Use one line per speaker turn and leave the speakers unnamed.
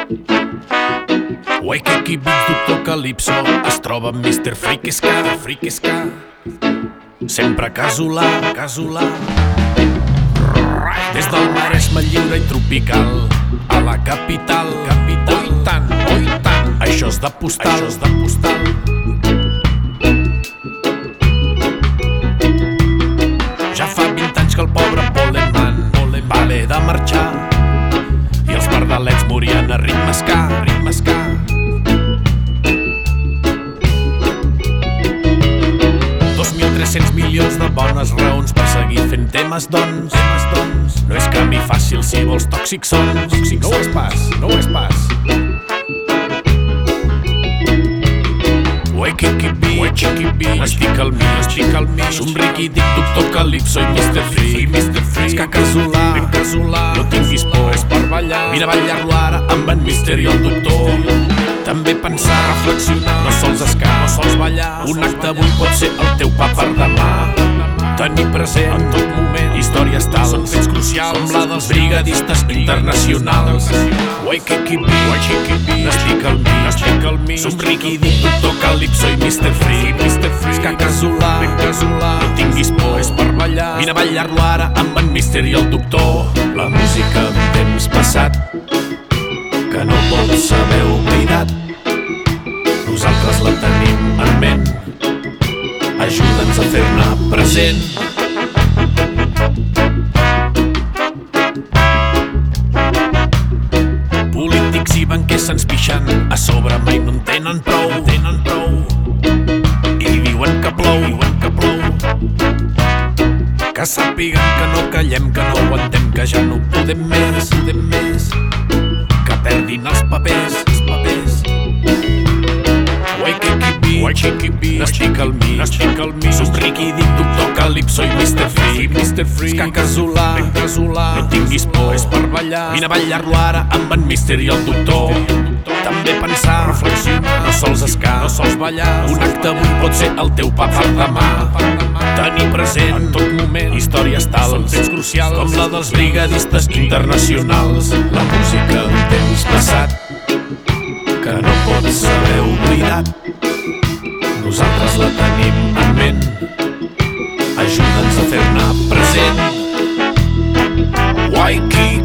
Waikiki Beach, Doctor Calypso, es troba amb Mr. Freaky Ska. Sempre casolà. Des del Maresme lliure i tropical a la capital. Oi tant, això és de postal. Ja fa 20 anys que el pobre Poleman va haver de marxar i els pardalets morien a ritme ska. 2.300 milions de bones raons per seguir fent temes, doncs. No és camí fàcil si vols tòxics sons. No ho és pas. Waikiki Beach, estic al mig. Somric i dic Doctor Calypso i Mr. Freak. Ska casolà, no tinguis por, és per ballar. Vine a ballar-lo ara amb en Mister i el Doctor. També pensar, reflexionar, no sols ska, no sols ballar. Un acte avui pot ser el teu pa per demà. Tenir present en tot moment històries tals, són fets crucials, com la dels brigadistes internacionals. Waikiki Beach, n'estic al mig. Somric i dic Doctor Calypso i Mr. Freak. Ska casolà, no tinguis por, és per ballar. Vine a ballar-lo ara amb en Mister i el Doctor. La música d'un temps passat que no pots haver oblidat, nosaltres la tenim en ment. Ajuda'ns a fer-ne present. Polítics i banquers se'ns pixen a sobre, mai no en tenen prou. I diuen que plou. Que sàpiguen que no callem, que no aguantem, que ja no podem més. Que perdin els papers. Waikiki Beach, n'estic al mig. Somric i dic Doctor Calypso i Mr. Freak. Ska casolà, no tinguis por, és per ballar. Vine a ballar-lo ara amb en Mister i el Doctor. També pensar, reflexionar, no sols ska, no sols ballar. Un acte avui pot ser el teu pa per demà. Tenir present en tot moment històries tals, són fets crucials, com la dels brigadistes internacionals. La música d'un temps passat que no pots haver oblidat, nosaltres la tenim en ment. Ajuda'ns a fer-ne present. Waikiki